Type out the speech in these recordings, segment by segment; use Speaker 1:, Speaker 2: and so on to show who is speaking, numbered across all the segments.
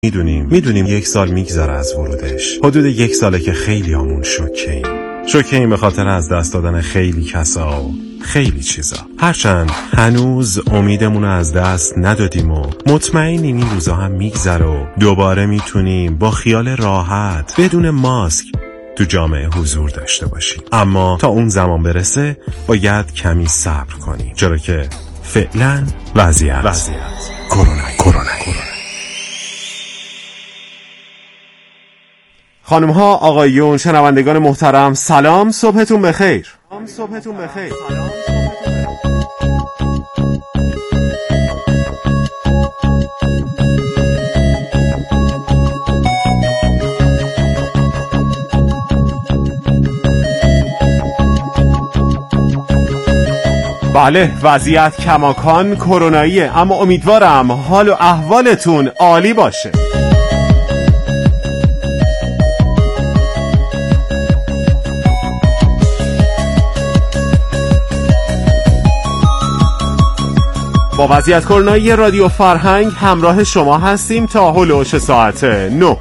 Speaker 1: میدونیم 1 سال میگذره از ورودش. حدود 1 ساله که خیلی همون شوکه‌ایم به خاطر از دست دادن خیلی کسا و خیلی چیزا. هرچند هنوز امیدمون از دست ندادیم و مطمئنیم این روزا هم میگذره و دوباره میتونیم با خیال راحت بدون ماسک تو جامعه حضور داشته باشیم. اما تا اون زمان برسه باید کمی صبر کنیم، چرا که فعلا وضعیت کرونا. خانم ها، آقایون، شنوندگان محترم، سلام، صبحتون بخیر. بله، وضعیت کماکان کروناییه، اما امیدوارم حال و احوالتون عالی باشه. با وضعیت کرونایی رادیو فرهنگ همراه شما هستیم تا هلوش ساعت 9.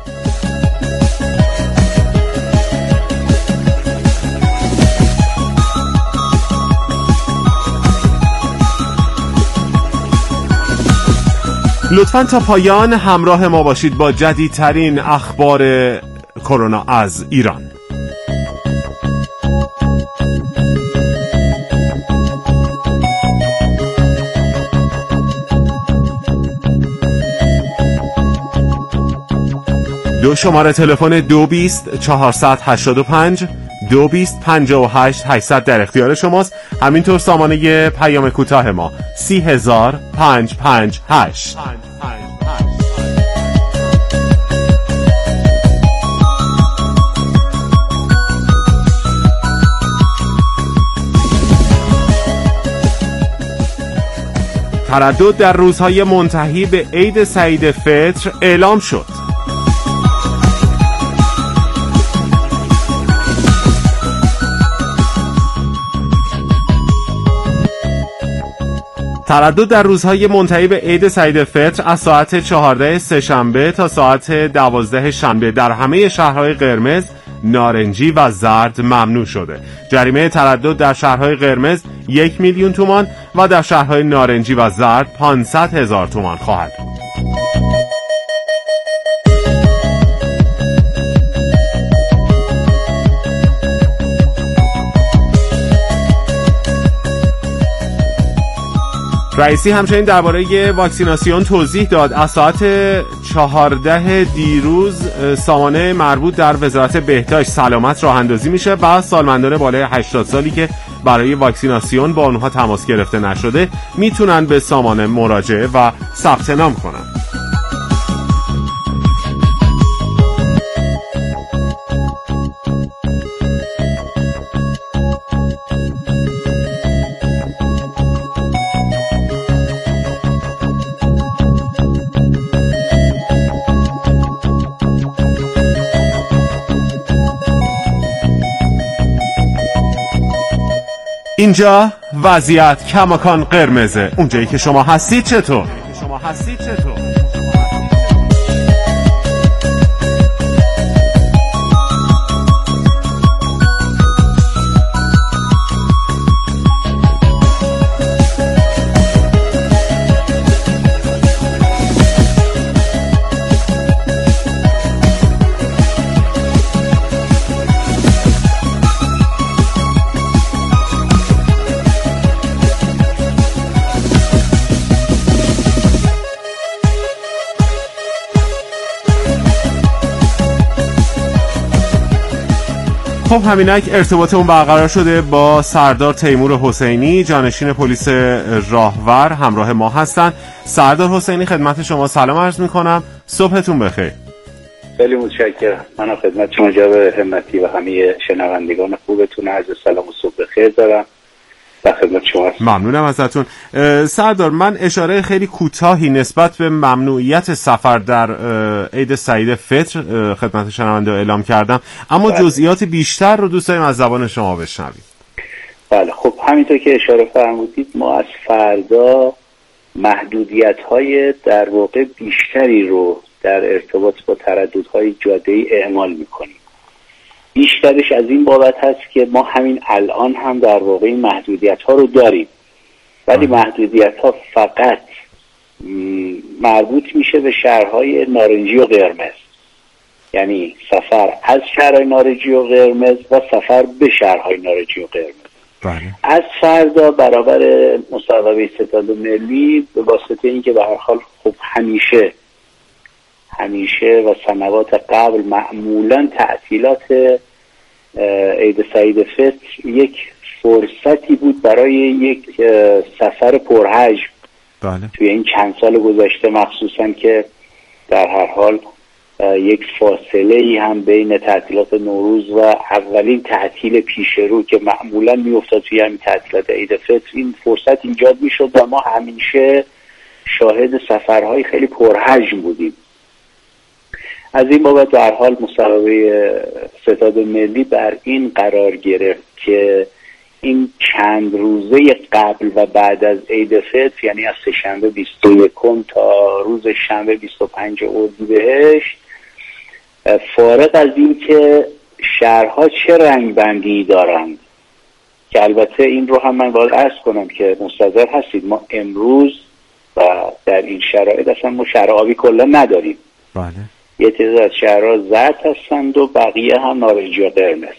Speaker 1: لطفاً تا پایان همراه ما باشید با جدیدترین اخبار کرونا از ایران. دو شماره تلفن 220 485 220 58 800 در اختیار شماست. همینطور سامانه پیام کوتاه ما 30558. تردد در روزهای منتهی به عید سعید فطر اعلام شد. تردد در روزهای منتهی به عید سعید فطر از ساعت 14 سه‌شنبه تا ساعت 12 شنبه در همه شهرهای قرمز، نارنجی و زرد ممنوع شده. جریمه تردد در شهرهای قرمز 1,000,000 تومان و در شهرهای نارنجی و زرد 500,000 تومان خواهد بود. رئیسی همچنین درباره واکسیناسیون توضیح داد. از ساعت 14 دیروز سامانه مربوط در وزارت بهداشت سلامت راه اندازی میشه و سالمندان بالای 80 سالی که برای واکسیناسیون با اونها تماس گرفته نشده میتونن به سامانه مراجعه و ثبت نام کنن. اینجا وضعیت کماکان قرمزه. اونجایی که شما هستید چطور؟ خب همینک ارتباطمون برقرار شده با سردار تیمور حسینی، جانشین پلیس راهور، همراه ما هستن. سردار حسینی خدمت شما سلام عرض میکنم، صبحتون بخیر.
Speaker 2: خیلی متشکرم. من خدمت شما جناب همتی و همه شنوندگان خوبتون عرض سلام و صبح بخیر دارم. در خدمت شما هستم.
Speaker 1: ممنونم ازتون. سردار، من اشاره خیلی کوتاهی نسبت به ممنوعیت سفر در عید سعید فطر خدمت شنونده اعلام کردم، اما جزئیات بیشتر رو دوست داریم از زبان شما بشنویم.
Speaker 2: بله، خب همینطور که اشاره فرمودید ما از فردا محدودیت‌های در واقع بیشتری رو در ارتباط با ترددهای جاده‌ای اعمال میکنیم. بیشترش از این بابت هست که ما همین الان هم در واقع این محدودیت ها رو داریم، ولی محدودیت ها فقط مربوط میشه به شهرهای نارنجی و قرمز، یعنی سفر از شهرهای نارنجی و قرمز و سفر به شهرهای نارنجی و قرمز.
Speaker 1: بله.
Speaker 2: از فردا برابر مصوبه ستاد ملی به واسطه اینکه به هر حال خب همیشه و سنوات قبل معمولا تعطیلات عید سعید فطر یک فرصتی بود برای یک سفر پرحجم.
Speaker 1: بله.
Speaker 2: توی این چند سال گذشته مخصوصا که در هر حال یک فاصله ای هم بین تعطیلات نوروز و اولین تعطیل پیش رو که معمولا میافتاد توی همین تعطیلات عید فطر، این فرصت ایجاد میشد و ما همیشه شاهد سفرهای خیلی پرحجم بودیم. از این بابت در حال مصوبه ستاد ملی بر این قرار گرفت که این چند روزه قبل و بعد از عید فطر، یعنی از سه‌شنبه 21 تا روز شنبه 25 اردیبهشت، فارغ از این که شهرها چه رنگ بندی دارند، که البته این رو هم من باید عرض کنم که مستحضر هستید ما امروز و در این شرایط اصلا ما شهر آبی کلا نداریم.
Speaker 1: بله.
Speaker 2: یه تعداد از شهرها زرد هستند و بقیه هم نارنجی و قرمز.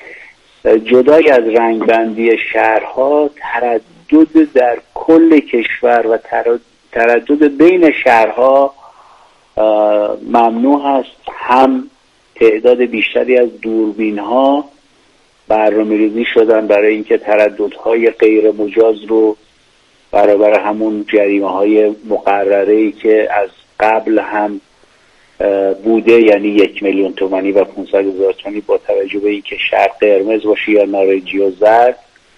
Speaker 2: جدای از رنگ بندی شهرها، تردد در کل کشور و تردد بین شهرها ممنوع هست. هم تعداد بیشتری از دوربین ها برنامه‌ریزی شدن برای اینکه ترددهای غیر مجاز رو برابر همون جریمه های مقرره‌ای که از قبل هم بوده، یعنی 1,000,000 تومانی و 500,000 تومانی با توجه به اینکه شهر قرمز باشه یا نارنجی و زرد،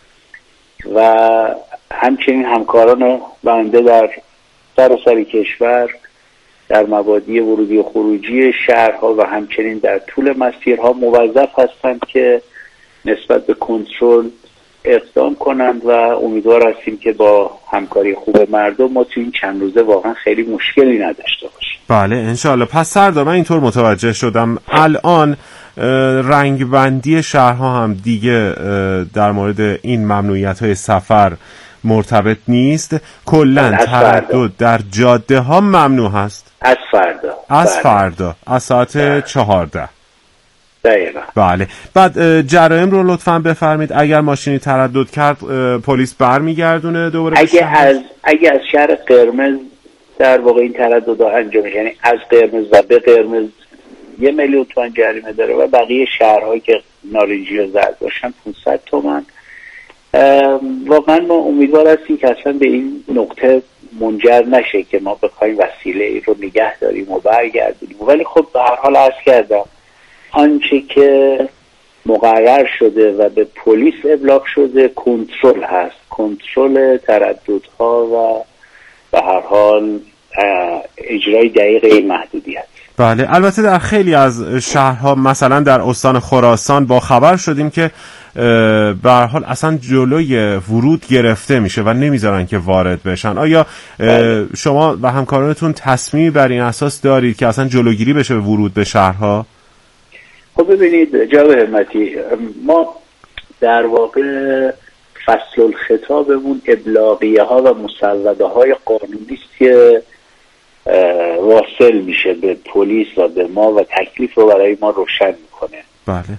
Speaker 2: و همچنین همکاران بنده در سراسر کشور در مبادی ورودی و خروجی شهرها و همچنین در طول مسیرها موظف هستند که نسبت به کنترل اقدام کنند و امیدوار هستیم که با همکاری خوب مردم ما تو این چند روزه واقعا خیلی مشکلی نداشته باشیم.
Speaker 1: بله انشاءالله. پس سردار من اینطور متوجه شدم الان رنگ بندی شهرها هم دیگه در مورد این ممنوعیت‌های سفر مرتبط نیست، کلاً تردد در جاده ها ممنوع هست از فردا از ساعت 14.
Speaker 2: دقیقا.
Speaker 1: بله. بعد جرایم رو لطفاً بفرمید. اگر ماشینی تردد کرد پلیس برمیگردونه دوباره؟
Speaker 2: اگه از شهر قرمز در واقع این ترددها انجام میشه، یعنی از قرمز و به قرمز 1,000,000 تومان جریمه داره و بقیه شهرهایی که نارنجی و زرد باشن 500 تومان. واقعا ما امیدوار هستیم که اصلا به این نقطه منجر نشه که ما بخوایم وسیله ای رو نگه داریم و برگردیم، ولی خب به هر حال عرض کردم آنچه که مقرر شده و به پلیس ابلاغ شده کنترل هست، کنترل ترددها و به هر حال اجرای دقیق این محدودیت.
Speaker 1: بله. البته در خیلی از شهرها مثلا در استان خراسان با خبر شدیم که به هر حال اصلا جلوی ورود گرفته میشه و نمیذارن که وارد بشن. آیا شما و همکارانتون تصمیمی بر این اساس دارید که اصلا جلوگیری بشه به ورود به شهرها؟
Speaker 2: خب ببینید جناب همتی، ما در واقع فصل الخطابمون ابلاغیه ها و مسوده های قانونی است که واصل میشه به پلیس و به ما و تکلیف رو برای ما روشن میکنه.
Speaker 1: بله.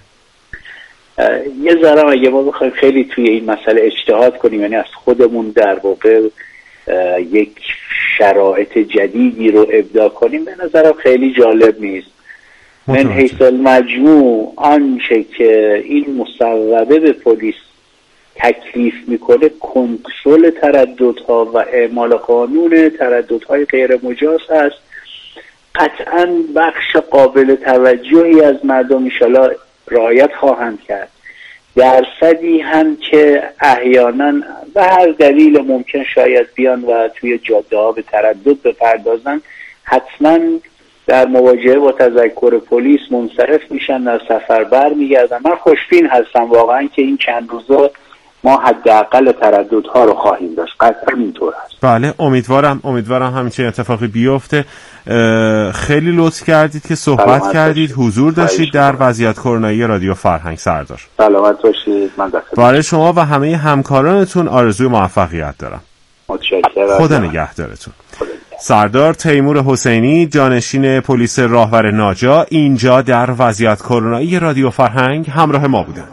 Speaker 2: یه ذره اگه ما بخوایم خیلی توی این مسئله اجتهاد کنیم، یعنی از خودمون در واقع یک شرایط جدیدی رو ابداع کنیم، به نظرم خیلی جالب نیست. من حیث المجموع آنچه که این مصوبه به پلیس تکلیف میکنه کنترل ترددها و اعمال قانون ترددهای غیر مجاز است. قطعا بخش قابل توجهی از مردم انشالله رعایت خواهند کرد. درصدی هم که احیانا به هر دلیل ممکن شاید بیان و توی جاده ها به تردد بپردازن، حتما در مواجهه با تذکر پلیس منصرف میشن، در سفر بر میگردن. من خوشبین هستم واقعا که این چند روزا ما حداقل ترددها رو خواهیم داشت. قطعا اینطور است.
Speaker 1: بله، امیدوارم همچین اتفاقی بیفته. خیلی لطف کردید که صحبت کردید، حضور داشتید در وضعیت کرونایی رادیو فرهنگ. سردار
Speaker 2: سلامت باشید. من
Speaker 1: برای شما و همه همکارانتون آرزوی موفقیت دارم.
Speaker 2: متشکرم.
Speaker 1: خدا نگهدارتون. سردار تیمور حسینی، جانشین پلیس راهور ناجا، اینجا در وضعیت کرونایی رادیو فرهنگ همراه ما بودن.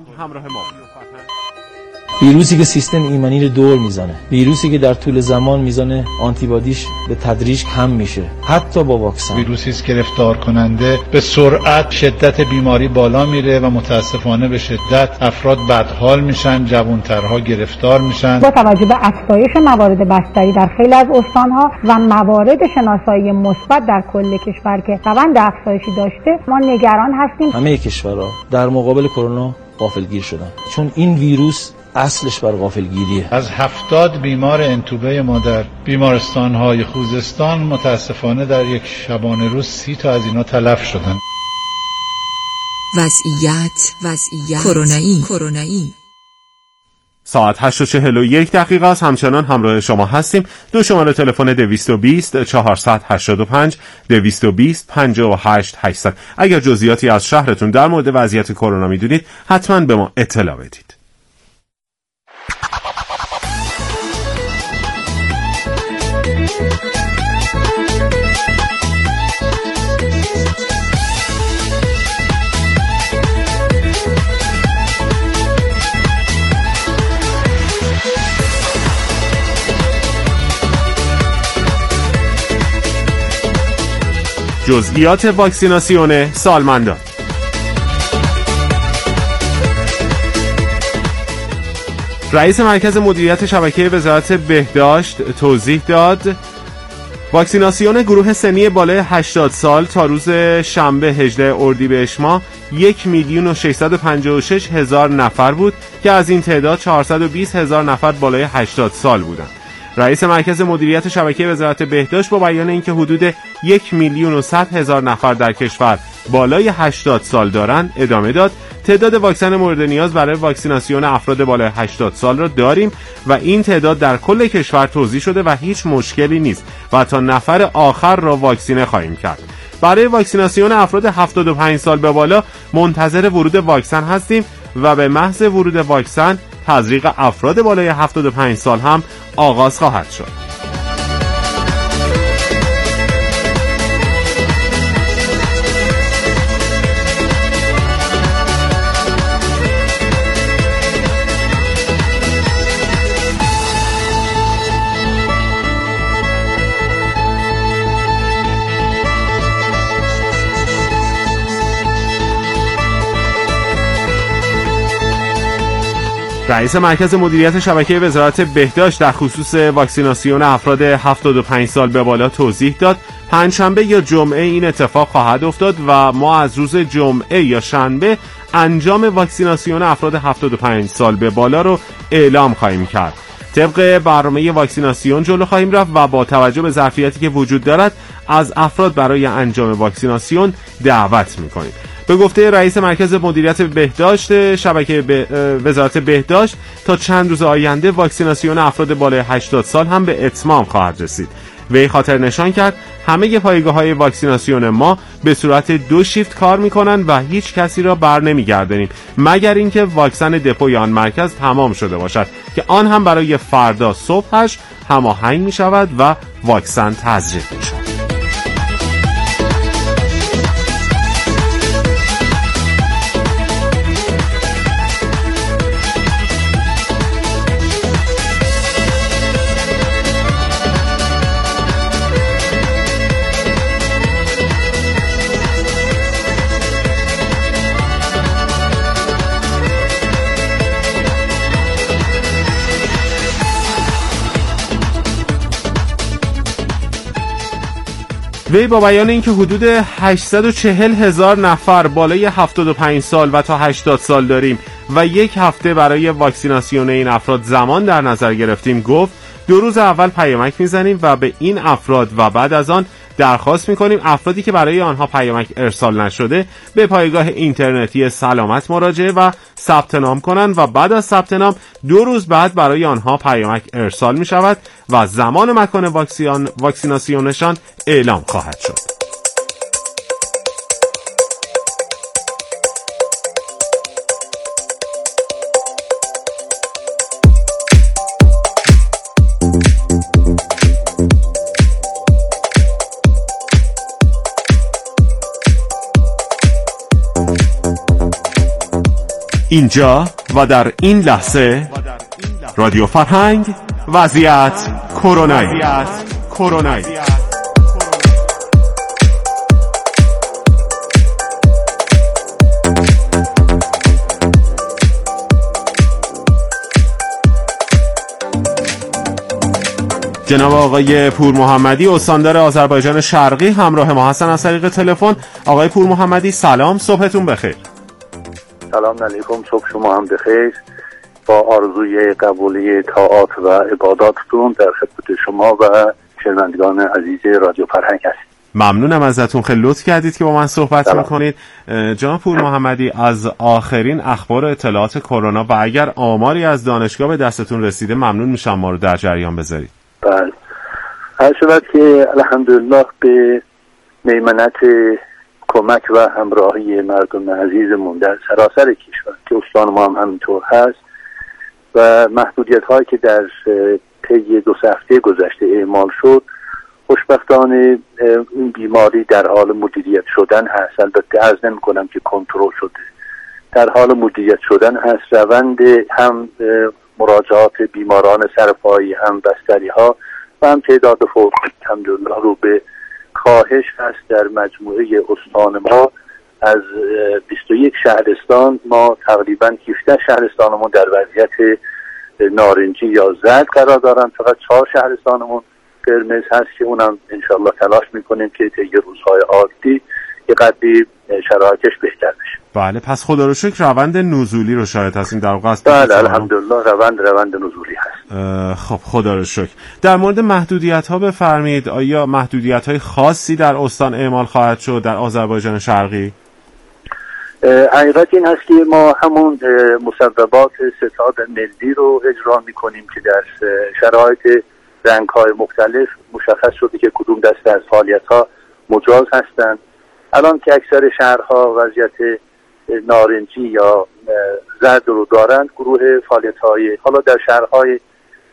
Speaker 3: ویروسی که سیستم ایمنی رو دور میزنه، ویروسی که در طول زمان میزان آنتیبادیش به تدریج کم میشه حتی با واکسن.
Speaker 4: ویروسی است گرفتار کننده، به سرعت شدت بیماری بالا میره و متاسفانه به شدت افراد بدحال میشن، جوانترها گرفتار میشن.
Speaker 5: با توجه به افزایش موارد بستری در خیلی از استانها و موارد شناسایی مثبت در کل کشور که روند افزایشی داشته، ما نگران هستیم.
Speaker 3: همه کشورها در مقابل کرونا غافلگیر شدن، چون این ویروس اصلش بر غافلگیریه.
Speaker 4: از 70 بیمار انتوبه ما در بیمارستان‌های خوزستان متاسفانه در یک شبانه روز 30 تا از اینا تلف شدن.
Speaker 6: وضعیت کرونایی.
Speaker 1: ساعت 8:41 است. همچنان همراه شما هستیم. دو شماره تلفن 220 485 220 58 800. اگر جزئیاتی از شهرتون در مورد وضعیت کرونا میدونید حتما به ما اطلاع بدید. جزئیات واکسیناسیون سالمندان. رئیس مرکز مدیریت شبکه وزارت بهداشت توضیح داد واکسیناسیون گروه سنی بالای 80 سال تا روز شنبه 18 اردیبهشت ماه 1,656,000 نفر بود که از این تعداد 420,000 نفر بالای 80 سال بودند. رئیس مرکز مدیریت شبکه وزارت بهداشت با بیان اینکه حدود 1,100,000 نفر در کشور بالای 80 سال دارند ادامه داد تعداد واکسن مورد نیاز برای واکسیناسیون افراد بالای 80 سال را داریم و این تعداد در کل کشور توزیع شده و هیچ مشکلی نیست و تا نفر آخر را واکسینه خواهیم کرد. برای واکسیناسیون افراد 75 سال به بالا منتظر ورود واکسن هستیم و به محض ورود واکسن تزریق افراد بالای 75 سال هم آغاز خواهد شد. رئیس مرکز مدیریت شبکه وزارت بهداشت در خصوص واکسیناسیون افراد 75 سال به بالا توضیح داد پنجشنبه یا جمعه این اتفاق خواهد افتاد و ما از روز جمعه یا شنبه انجام واکسیناسیون افراد 75 سال به بالا رو اعلام خواهیم کرد. طبق برنامه واکسیناسیون جلو خواهیم رفت و با توجه به ظرفیتی که وجود دارد از افراد برای انجام واکسیناسیون دعوت می‌کنیم. به گفته رئیس مرکز مدیریت بهداشت شبکه وزارت بهداشت تا چند روز آینده واکسیناسیون افراد بالای 80 سال هم به اتمام خواهد رسید. وی خاطر نشان کرد همه پایگاه‌های واکسیناسیون ما به صورت 2 شیفت کار می‌کنند و هیچ کسی را بر نمی‌گردانیم مگر اینکه واکسن دپوی آن مرکز تمام شده باشد که آن هم برای فردا صبحش هماهنگ می‌شود و واکسن تزریق می‌شود. وی با بیان اینکه حدود 840,000 نفر بالای 75 سال و تا 80 سال داریم و 1 هفته برای واکسیناسیون این افراد زمان در نظر گرفتیم گفت 2 روز اول پیامک میزنیم و به این افراد و بعد از آن درخواست میکنیم افرادی که برای آنها پیامک ارسال نشده به پایگاه اینترنتی سلامت مراجعه و ثبت نام کنند و بعد از ثبت نام 2 روز بعد برای آنها پیامک ارسال می شود و زمان مکان واکسیناسیونشان اعلام خواهد شد. اینجا و در این لحظه رادیو فرهنگ وضعیت کرونایی. جناب آقای پور محمدی استاندار آذربایجان شرقی همراه ما هستن از طریق تلفن. آقای پور محمدی سلام، صبحتون بخیر.
Speaker 7: سلام علیکم، صبح شما هم بخیر. با آرزوی قبولی طاعات و عباداتتون در خدمت شما و شنوندگان عزیز رادیو فرهنگ هستیم.
Speaker 1: ممنونم ازتون، خیلی لطف کردید که با من صحبت میکنید. جناب پور محمدی، از آخرین اخبار و اطلاعات کرونا و اگر آماری از دانشگاه به دستتون رسیده ممنون میشم ما رو در جریان بذارید.
Speaker 7: بله، هر شود که الحمدلله به میمنت کمک و همراهی مردم عزیزمون در سراسر کشور که استان ما هم همینطور هست و محدودیت هایی که در طی 2 هفته گذشته اعمال شد، خوشبختانه این بیماری در حال مدیریت شدن هست. البته عرض نمی کنم که کنترل شده، در حال مدیریت شدن هست. روند هم مراجعات بیماران سرپایی، هم بستری ها و هم تعداد فوق الحمدلله رو به کاهش هست. در مجموعه استان ما از 21 شهرستان ما تقریبا 17 شهرستانمون در وضعیت نارنجی یا زرد قرار دارن. فقط 4 شهرستانمون قرمز هست که اونم انشالله تلاش میکنیم که طی روزهای عادی یه قدری شرایطش بهتر بشه.
Speaker 1: بله، پس خدا رو شکر روند نزولی رو شاهد هستیم در واقع.
Speaker 7: بله الحمدلله روند نزولی هست.
Speaker 1: خب خدا رو شکر. در مورد محدودیت ها بفرمایید، آیا محدودیت های خاصی در استان اعمال خواهد شد در آذربایجان شرقی؟
Speaker 7: حقیقت این هست که ما همون مصوبات ستاد ملی رو اجرا میکنیم که در شرایط رنگ‌های مختلف مشخص شده که کدوم دسته از فعالیت‌ها مجاز هستند. الان که اکثر شهرها وضعیت نارنجی یا زرد رو دارند، گروه فعالیت‌های حالا در شهرهای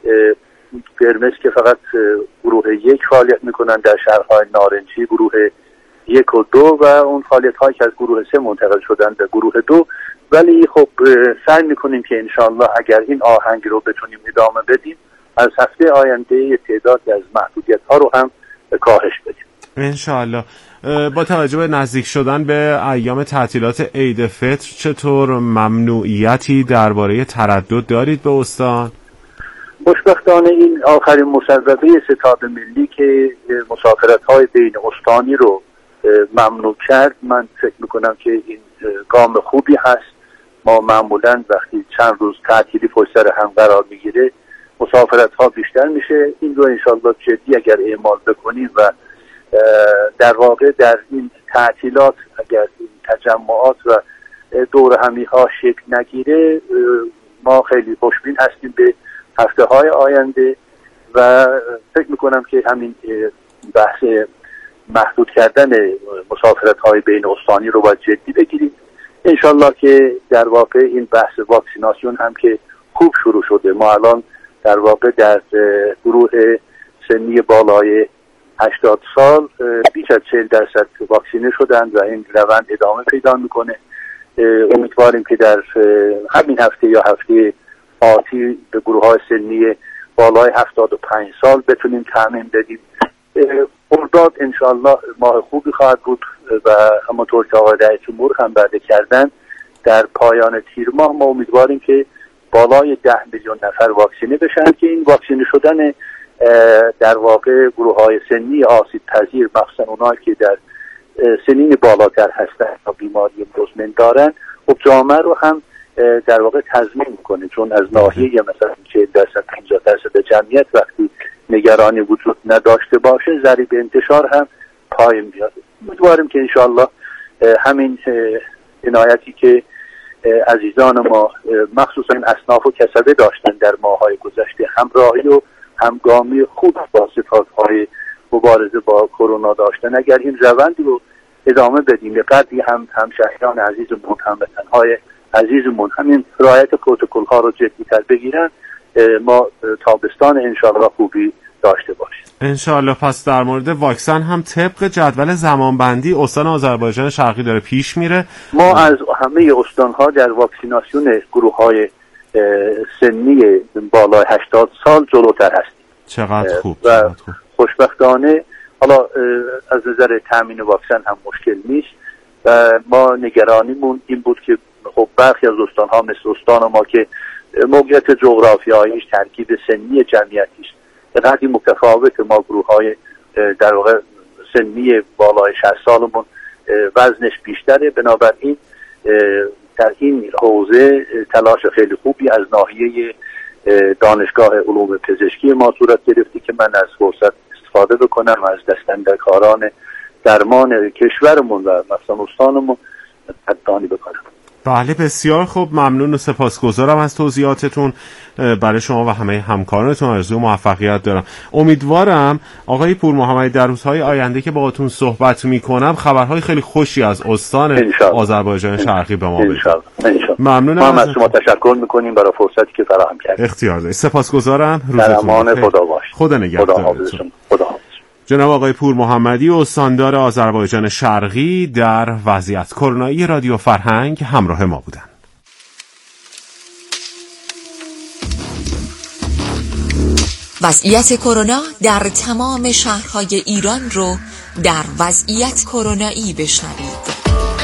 Speaker 7: قرمز که فقط گروه 1 فعالیت میکنن، در شهرهای نارنجی گروه 1 و 2 و اون فعالیت‌هایی که از گروه 3 منتقل شدن به گروه 2. ولی خب سعی میکنیم که انشالله اگر این آهنگ رو بتونیم ادامه بدیم از هفته آینده تعدادی از محدودیت‌ها رو هم کاهش بدیم
Speaker 1: انشالله. با توجه به نزدیک شدن به ایام تعطیلات عید فطر چطور ممنوعیتی درباره تردد دارید به استان؟
Speaker 7: خوشبختانه این آخرین مصوبه ستاد ملی که مسافرت‌های بین استانی رو ممنوع کرد، من فکر میکنم که این گام خوبی هست. ما معمولاً وقتی چند روز تعطیلی پشت سر هم قرار میگیره مسافرت‌ها بیشتر میشه. این رو انشالله جدی اگر اعمال بکنیم و در واقع در این تعطیلات اگر این تجمعات و دور همی ها شکل نگیره، ما خیلی خوشبین هستیم به هفته های آینده و فکر میکنم که همین بحث محدود کردن مسافرت های بین استانی رو باید جدی بگیریم. انشالله که در واقع این بحث واکسیناسیون هم که خوب شروع شده. ما الان در واقع در گروه سنی بالای 80 سال بیش از 40% واکسینه شدند و این روند ادامه پیدا میکنه. امیدواریم که در همین هفته یا هفته آتی به گروه های سنی بالای 75 سال بتونیم تعمیم بدیم. خرداد انشالله ماه خوبی خواهد بود و همونطور که آقای رئیس جمهور هم وعده کردن در پایان تیر ماه ما امیدواریم که بالای 10 میلیون نفر واکسینه بشن که این واکسینه شدن در واقع گروه های سنی آسیب پذیر مخصوصا اونایی که در سنین بالاتر هستن و بیماری مزمن دارن و جامعه رو هم در واقع تضمین میکنه، چون از ناحیه مثلا 40% 50% جمعیت وقتی نگرانی وجود نداشته باشه ضریب انتشار هم پایین میاد. امیدواریم که انشاءالله همین عنایتی که عزیزان ما مخصوصا اصناف و کسبه داشتن در ماه‌های گذشته، همراهی و همگامی خوب با ستادهای مبارزه با کرونا داشتن، اگر این روندی رو ادامه بدیم به قدری همشهریان عزیزمون، هموطنهای عزیزمون همین رعایت پروتکل‌ها رو جدی‌تر بگیرن، ما تابستان انشاءالله خوبی داشته باشیم.
Speaker 1: انشاءالله. پس در مورد واکسن هم طبق جدول زمانبندی استان آذربایجان شرقی داره پیش میره.
Speaker 7: ما از همه استان‌ها در واکسیناسیون گروه‌های سنی بالای 80 سال جلوتر هستیم.
Speaker 1: چقدر خوب.
Speaker 7: و خوشبختانه حالا از نظر تامین واکسن هم مشکل نیست و ما نگرانیمون این بود که خب برخی از استان‌ها مثل استان ما که موقعیت جغرافیاییش، ترکیب سنی جمعیتیش به قدری متفاوت، ما گروه‌های در واقع سنی بالای 60 سالمون وزنش بیشتره، بنابراین در این حوزه تلاش خیلی خوبی از ناحیه دانشگاه علوم پزشکی ما صورت گرفتی که من از فرصت استفاده بکنم و از دستاندرکاران درمان کشورمون و مثلا استانمون قدردانی بکنم.
Speaker 1: بله بسیار خوب، ممنون و سپاسگزارم از توضیحاتتون. برای شما و همه همکارانتون آرزوی موفقیت دارم. امیدوارم آقای پور محمدی در روزهای آینده که باهاتون صحبت میکنم خبرهای خیلی خوشی از استان آذربایجان شرقی به ما بدید. ممنونم.
Speaker 7: ما از شما تشکر میکنیم برای فرصتی که فراهم کردید.
Speaker 1: اختیار دارید. سپاسگزارم. روزتون بخیر.
Speaker 7: خدا باشید.
Speaker 1: خدا نگهدارتون. جناب آقای پور محمدی استاندار آذربایجان شرقی در وضعیت کرونایی رادیو فرهنگ همراه ما بودند.
Speaker 6: وضعیت کرونا در تمام شهرهای ایران رو در وضعیت کرونایی بشنوید.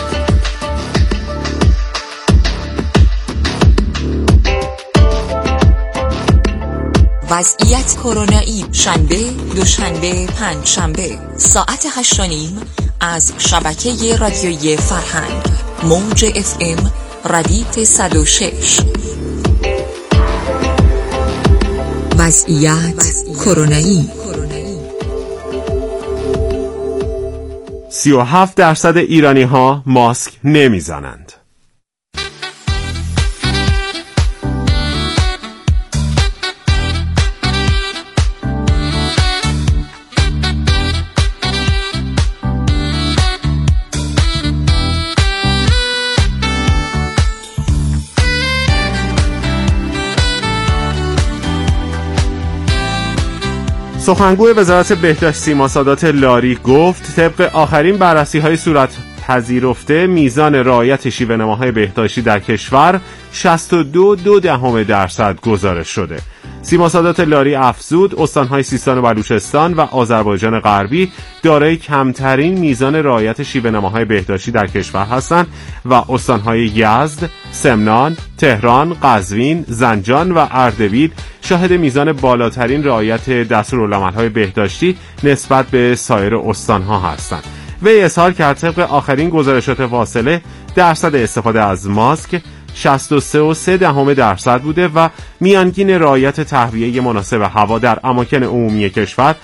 Speaker 6: وضعیت کرونایی شنبه، دوشنبه، پنجشنبه ساعت 8:30 از شبکه رادیویی فرهنگ موج FM ردیف 106. وضعیت کرونایی.
Speaker 1: 37% ایرانی ها ماسک نمیزنند. سخنگوی وزارت بهداشت سیما سادات لاری گفت طبق آخرین بررسی‌های صورت پذیرفته میزان رعایت شیوه‌نماهای بهداشتی در کشور 62.2% گزارش شده. سیما سادات لاری افزود استان‌های سیستان و بلوچستان و آذربایجان غربی دارای کمترین میزان رعایت شیوه‌نماهای بهداشتی در کشور هستند و استان‌های یزد، سمنان، تهران، قزوین، زنجان و اردبیل شاهد میزان بالاترین رعایت دستورالعمل‌های بهداشتی نسبت به سایر استان‌ها هستند. وی اظهار کرد طبق آخرین گزارشات واصله درصد استفاده از ماسک 63.3% بوده و میانگین رعایت تهویه مناسب هوا در اماکن عمومی کشور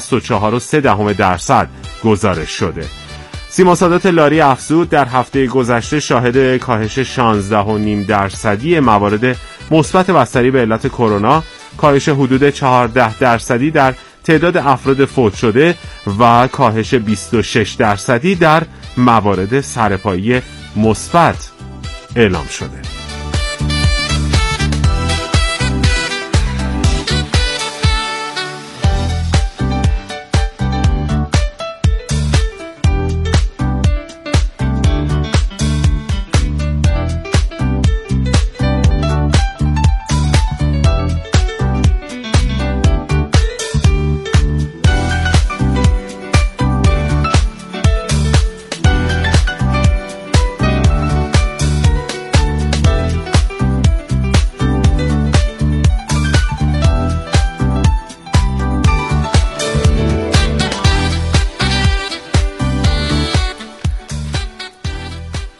Speaker 1: 64.3% گزارش شده. سیما سادات لاری افزود در هفته گذشته شاهد کاهش 16.5% موارد مثبت بستری به علت کرونا، کاهش حدود 14% در تعداد افراد فوت شده و کاهش 26% در موارد سرپایی مثبت اعلام شده.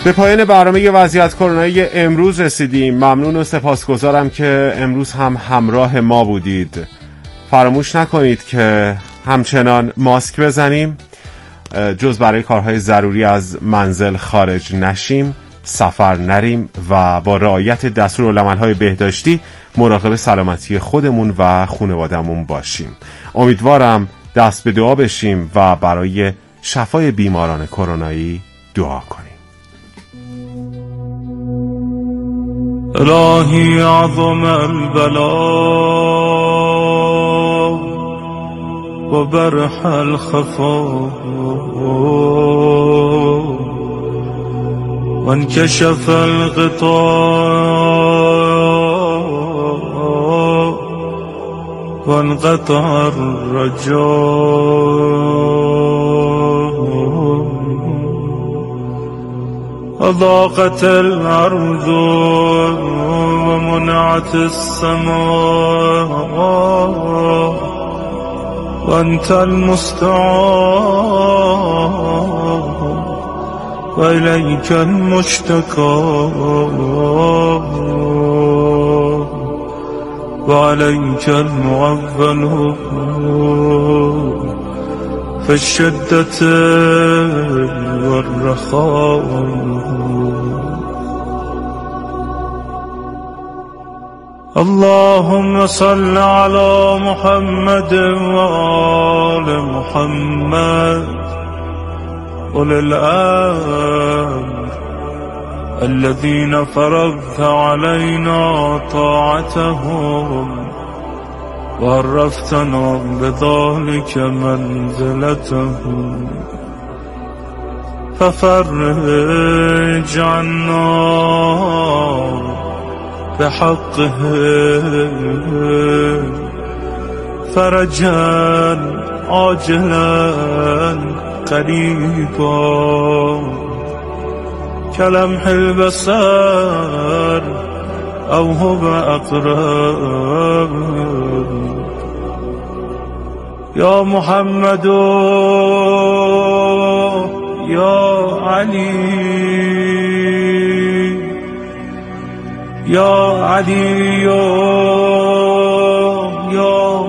Speaker 1: به پایان برنامه وضعیت کرونایی امروز رسیدیم. ممنون و سپاسگزارم که امروز هم همراه ما بودید. فراموش نکنید که همچنان ماسک بزنیم، جز برای کارهای ضروری از منزل خارج نشیم، سفر نریم و با رعایت دستورالعمل‌های بهداشتی مراقب سلامتی خودمون و خانواده‌مون باشیم. امیدوارم دست به دعا بشیم و برای شفای بیماران کرونایی دعا کنیم.
Speaker 8: الهی عظم البلا و برح الخفا و انکشف الغطاء و انقطع الرجاء وضاقت الأرض ومنعت السماء وأنت المستعان وإليك المشتكى وعليك المعول في الشدة والرخاء. اللهم صل على محمد وآل محمد أولي الأمر الذين فرضت علينا طاعتهم وعرفتنا بذلك منزلتهم ففرج عنا بحقهم فرجا عاجلا قريبا كلمح البصر أو هو أقرب. يا محمد يا علي يا علي يا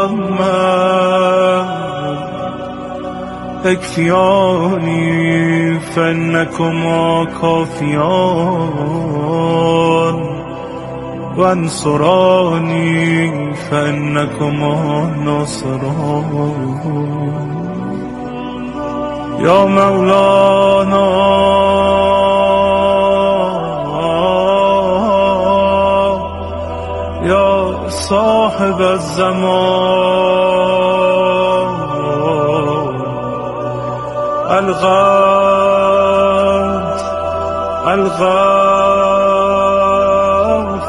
Speaker 8: محمد اكفياني فإنكما كافيان وانصراني فإنكما ناصران. يا مولانا يا صاحب الزمان الغوث الغوث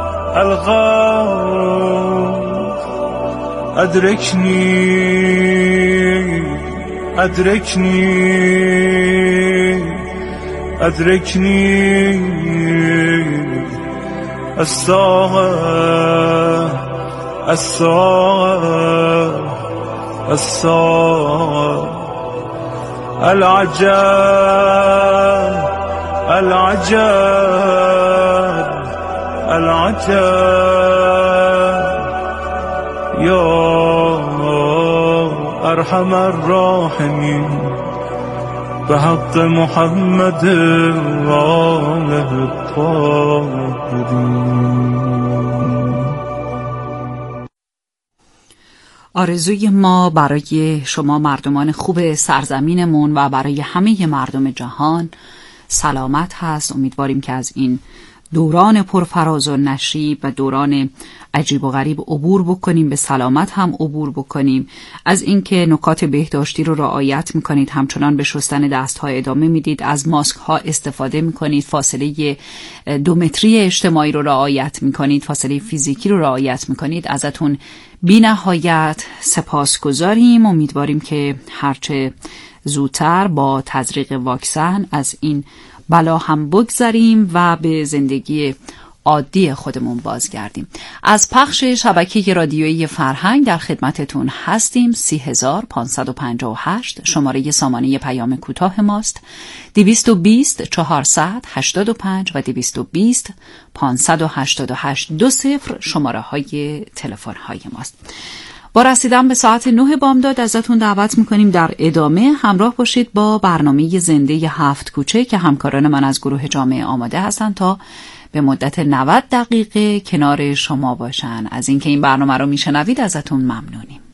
Speaker 8: الغوث أدركني أدركني أدركني الساعة الساعة الساعة العجاب العجاب العجاب يا أرحم الراحمين بحق محمد وآله الطاهرين.
Speaker 9: آرزوی ما برای شما مردمان خوب سرزمینمون و برای همه مردم جهان سلامت هست. امیدواریم که از این دوران پرفراز و نشیب و دوران عجیب و غریب عبور بکنیم، به سلامت هم عبور بکنیم. از اینکه نکات بهداشتی رو رعایت میکنید، همچنان به شستن دست‌ها ادامه میدید، از ماسک ها استفاده میکنید، فاصله 2 متری اجتماعی رو رعایت میکنید، فاصله فیزیکی رو رعایت میکنید، ازتون بی نهایت سپاسگزاریم. امیدواریم که هرچه زودتر با تزریق واکسن از این بلا هم بگذریم و به زندگی عادی خودمون بازگردیم. از پخش شبکه رادیویی فرهنگ در خدمتتون هستیم. 30558 شماره سامانه پیام کوتاه ماست. 220 485 و 220 588 20 شماره های تلفن های ماست. با رسیدن به ساعت 9 بامداد ازتون دعوت میکنیم در ادامه همراه باشید با برنامه زنده 7 کوچه که همکاران من از گروه جامعه آماده هستن تا به مدت 90 دقیقه کنار شما باشن. از اینکه این برنامه رو میشنوید ازتون ممنونیم.